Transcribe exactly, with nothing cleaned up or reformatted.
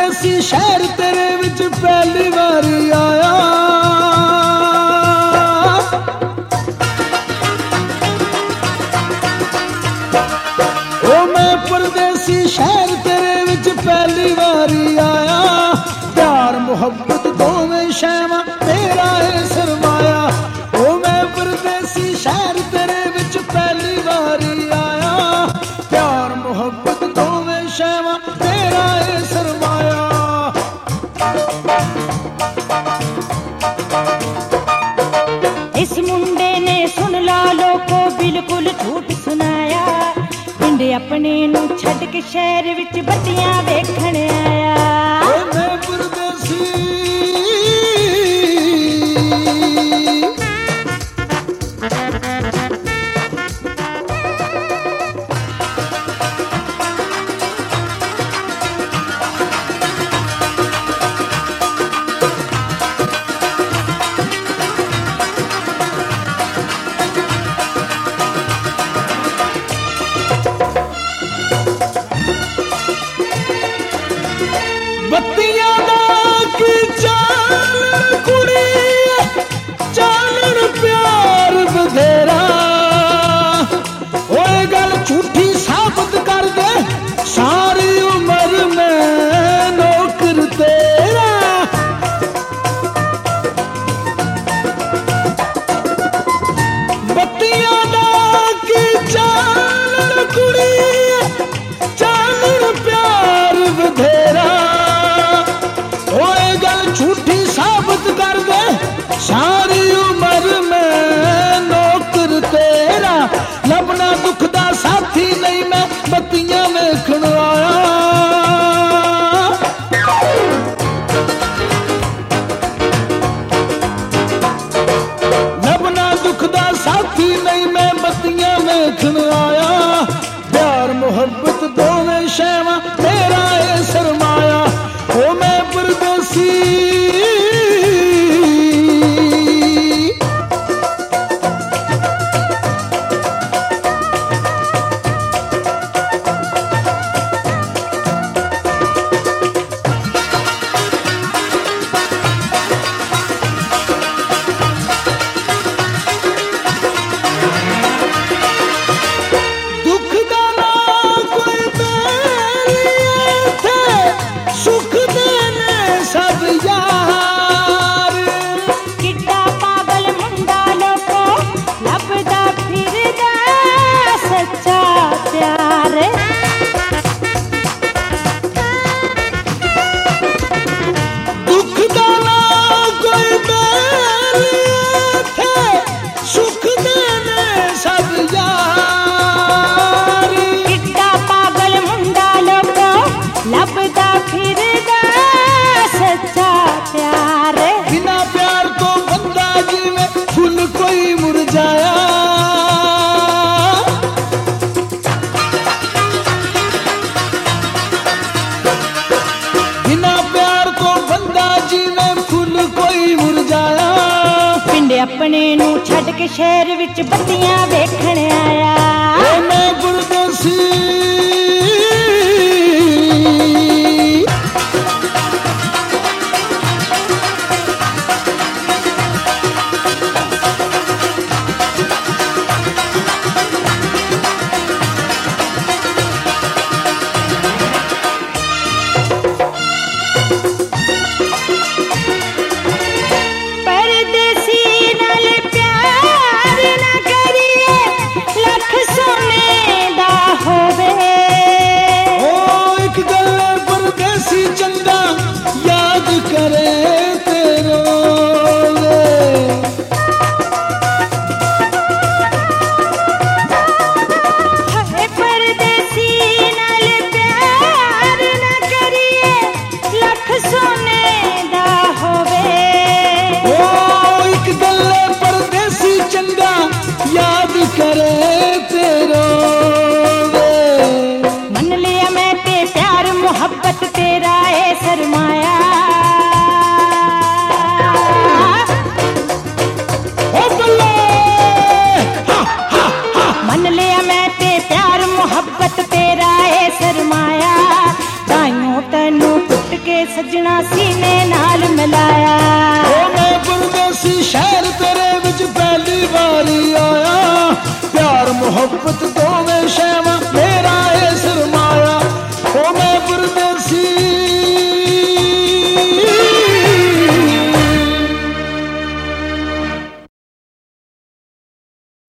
परदेसी शहर तेरे विच पहली बारी आया। ओ मैं परदेसी शहर तेरे विच पहली बारी आया। प्यार मुहब्बत दोवें शैवां तेरा है सरमाया। ओ मैं परदेसी शहर तेरे विच पहली बारी आया। प्यार मुहब्बत दोवें शैवां तेरा है सरमाया। इस मुंडे ने सुन ला लोगों बिल्कुल झूठ सुनाया। पिंड अपने नू छड़ के शहर विच बत्तियां वेखण आया। ओ मैं परदेसी बत्तियां दा की चाल कुड़ी चालन प्यार बधेरा। ओए गल झूठी साबित कर दे सारी उम्र में नौकर तेरा। बत्तियां दा की चाल कुड़ी चालन प्यार बधेरा। झूठी साबित कर दे सारी उम्र में नौकर तेरा। लबना दुख दा साथी नहीं मैं बत्तियां वेखण आया। लबना दुख दा साथी नहीं मैं बत्तियां वेखण आया। प्यार मुहब्बत दोवें शैवां तेरा है सरमाया। ओ मैं परदेसी दुख दा ना कोई बैर थे सुख देने सब यार। किड्डा पागल मुंडा लोको लभदा फिरदा सच्चा प्यार। दुख दा ना कोई बैर थे सुख देने सब यार। किड्डा पागल मुंडा लोको लभदा फिरदा सच्चा प्यार। बिना प्यार तो बंदा जिवें फुल कोई मुरझाया। बिना प्यार तो बंदा जिवें फुल कोई मुरझाया। पिंड अपने नू छड़ के शहर विच बत्तियां वेखण आया। ओ मैं परदेसी परदेसी नाल प्यार ना करिए लख सोने दा होवे। ओ एक गल परदेसी चंगा याद करे तेरो हाय परदेसी नाल प्यार ना करिए लख सोने दा होवे। ओ एक गल परदेसी चंगा याद करे तेरो। मन लिया मैं ते प्यार मुहब्बत तेरा है सरमाया। सजना सीने नाल मिलाया। ओ मैं परदेसी शहर तेरे विच पहली वारी आया, प्यार मुहब्बत